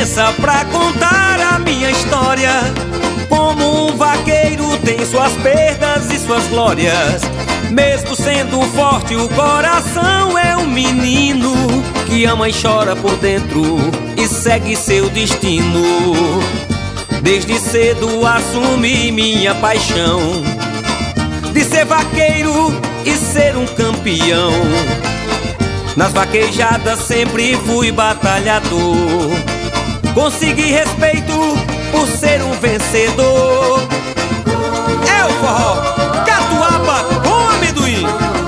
licença pra contar a minha história. Como um vaqueiro tem suas perdas e suas glórias. Mesmo sendo forte, o coração é um menino que ama e chora por dentro e segue seu destino. Desde cedo assumi minha paixão de ser vaqueiro e ser um campeão. Nas vaquejadas sempre fui batalhador. Consegui respeito por ser um vencedor. É o forró, catuaba com amendoim.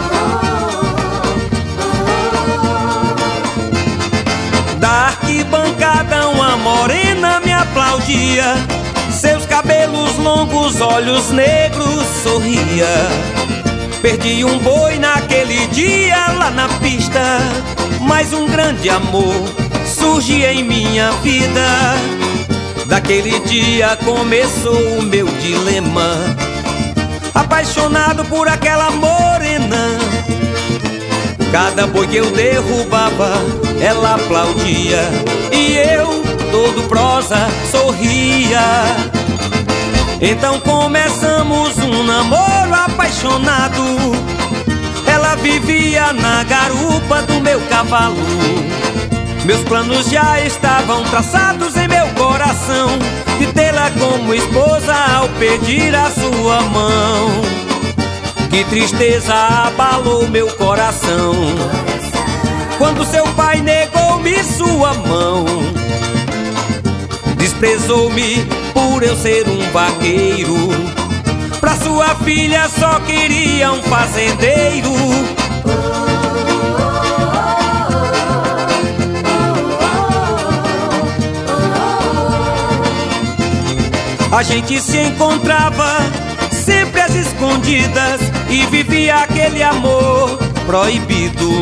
Da arquibancada uma morena me aplaudia. Seus cabelos longos, olhos negros, sorria. Perdi um boi naquele dia lá na pista, mas um grande amor surgia em minha vida. Daquele dia começou o meu dilema, apaixonado por aquela morena. Cada boi que eu derrubava, ela aplaudia, e eu, todo prosa, sorria. Então começamos um namoro apaixonado. Ela vivia na garupa do meu cavalo. Meus planos já estavam traçados em meu coração, de tê-la como esposa ao pedir a sua mão. Que tristeza abalou meu coração quando seu pai negou-me sua mão. Desprezou-me por eu ser um vaqueiro. Pra sua filha só queria um fazendeiro. A gente se encontrava sempre às escondidas e vivia aquele amor proibido.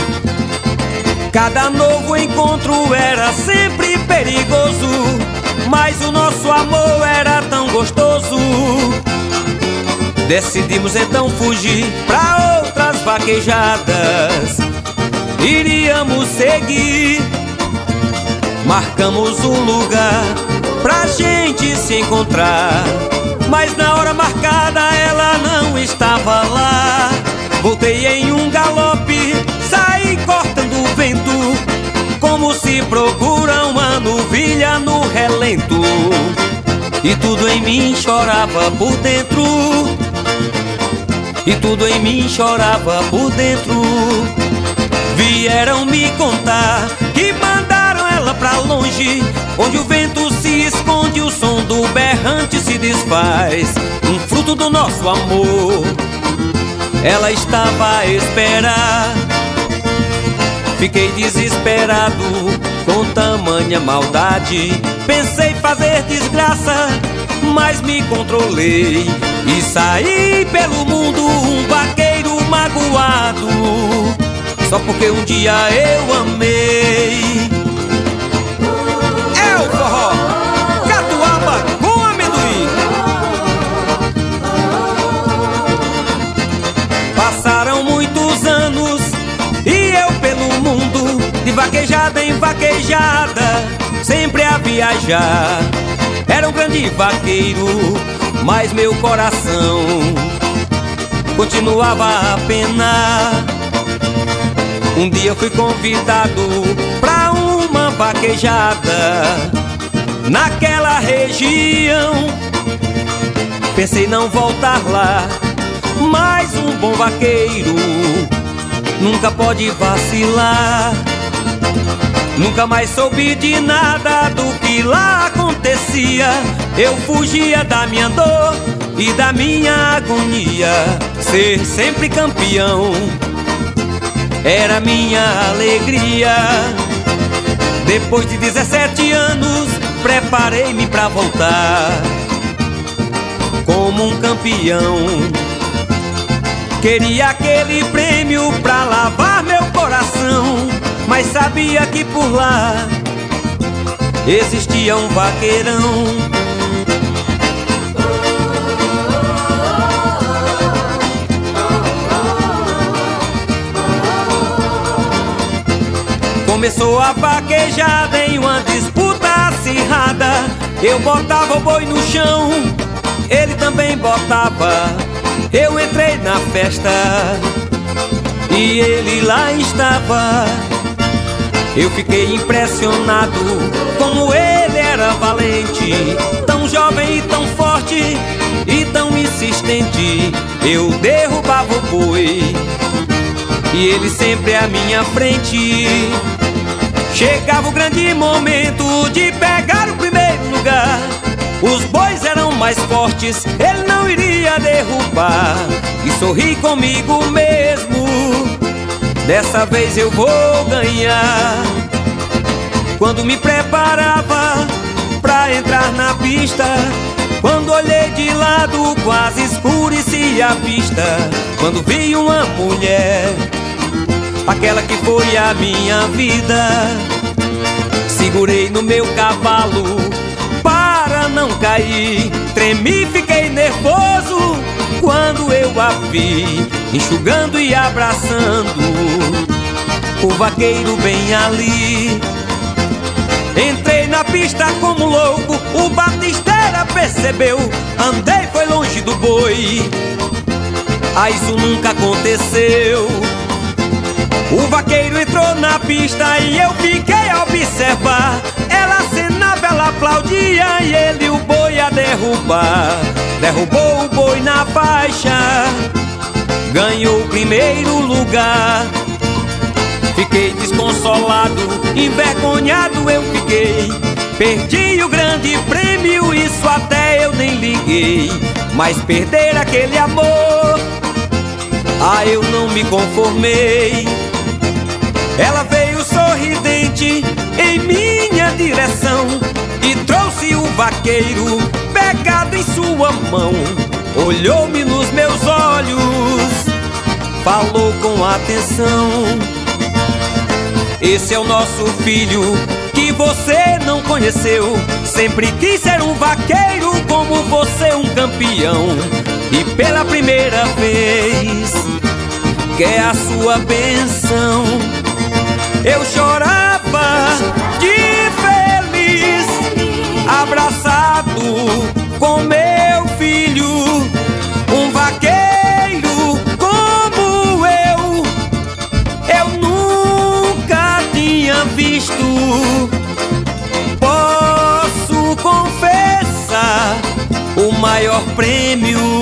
Cada novo encontro era sempre perigoso, mas o nosso amor era tão gostoso. Decidimos então fugir pra outras vaquejadas. Iríamos seguir. Marcamos um lugar pra gente se encontrar, mas na hora marcada ela não estava lá. Voltei em um galope, saí cortando o vento, como se procura uma novilha no relento. E tudo em mim chorava por dentro, e tudo em mim chorava por dentro. Vieram me contar que mandaram ela pra longe, onde o vento se esconde, o som do berrante se desfaz. Um fruto do nosso amor ela estava a esperar. Fiquei desesperado com tamanha maldade. Pensei fazer desgraça, mas me controlei e saí pelo mundo um vaqueiro magoado, só porque um dia eu amei. É o forró, catuaba com amendoim. Passaram muitos anos e eu pelo mundo, de vaquejada em vaquejada, sempre a viajar. Era um grande vaqueiro, mas meu coração continuava a penar. Um dia fui convidado pra uma vaquejada naquela região. Pensei não voltar lá, mas um bom vaqueiro nunca pode vacilar. Nunca mais soube de nada do que lá acontecia. Eu fugia da minha dor e da minha agonia. Ser sempre campeão era minha alegria. Depois de 17 anos, preparei-me pra voltar como um campeão. Queria aquele prêmio pra lavar meu coração, mas sabia que por lá existia um vaqueirão. Começou a vaquejada em uma disputa Eu botava o boi no chão, ele também botava. Eu entrei na festa e ele lá estava. Eu fiquei impressionado como ele era valente, tão jovem e tão forte e tão insistente. Eu derrubava o boi e ele sempre à minha frente. Chegava o grande momento de pegar o primeiro lugar. Os bois eram mais fortes, ele não iria derrubar. E sorri comigo mesmo, dessa vez eu vou ganhar. Quando me preparava pra entrar na pista, quando olhei de lado quase escurecia a vista. Quando vi uma mulher, aquela que foi a minha vida, segurei no meu cavalo para não cair. Tremi, fiquei nervoso quando eu a vi, enxugando e abraçando o vaqueiro bem ali. Entrei na pista como louco, o batisteira percebeu. Andei, foi longe do boi, isso nunca aconteceu. O vaqueiro entrou na pista e eu fiquei a observar. Ela acenava, ela aplaudia e ele o boi a derrubar. Derrubou o boi na faixa, ganhou o primeiro lugar. Fiquei desconsolado, envergonhado eu fiquei. Perdi o grande prêmio, isso até eu nem liguei. Mas perder aquele amor, eu não me conformei. Ela veio sorridente em minha direção e trouxe o vaqueiro pegado em sua mão. Olhou-me nos meus olhos, falou com atenção: esse é o nosso filho que você não conheceu. Sempre quis ser um vaqueiro como você, um campeão. E pela primeira vez quer a sua bênção. Eu chorava de feliz, abraçado com meu filho. Um vaqueiro como eu nunca tinha visto. Posso confessar, o maior prêmio